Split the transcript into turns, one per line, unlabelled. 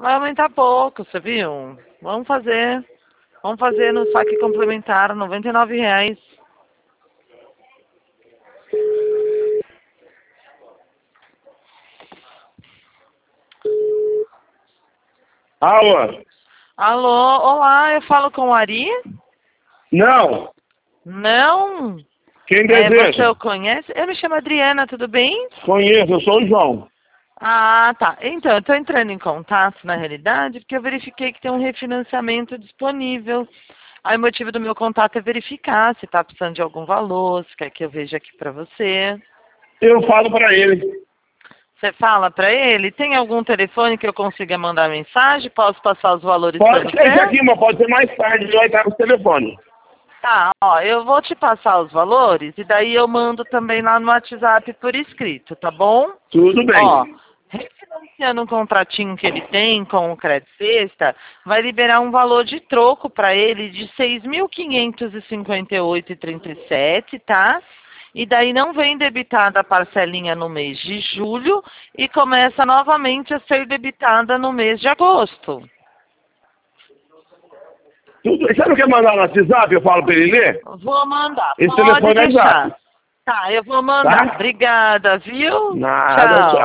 Vai aumentar pouco, você viu? Vamos fazer. Vamos fazer no saque complementar, R$ 99.
Alô?
Alô, olá, eu falo com o Ari?
Não.
Não?
Quem
Você
deseja?
o conhece? Eu me chamo Adriana, tudo bem?
Conheço, eu sou o João.
Ah, tá. Então, eu estou entrando em contato, na realidade, porque eu verifiquei que tem um refinanciamento disponível. Aí o motivo do meu contato é verificar se está precisando de algum valor, se quer que eu veja aqui para você.
Eu falo para ele.
Você fala para ele? Tem algum telefone que eu consiga mandar mensagem? Posso passar os valores para
Pode ser esse
você?
aqui, mas pode ser mais tarde, ele vai estar com o telefone.
Tá, ó, eu vou te passar os valores e daí eu mando também lá no WhatsApp por escrito, tá bom?
Tudo bem.
Ó, refinanciando um contratinho que ele tem com o Credit Sexta, vai liberar um valor de troco para ele de 6.558,37, tá? E daí não vem debitada a parcelinha no mês de julho e começa novamente a ser debitada no mês de agosto.
Tudo... Você não quer mandar no WhatsApp? Eu falo para ele ler?
Vou mandar,
Esse
pode
telefone é
deixar.
exato.
Tá, eu vou mandar.
Tá?
Obrigada, viu?
Nada, tchau.
Tchau.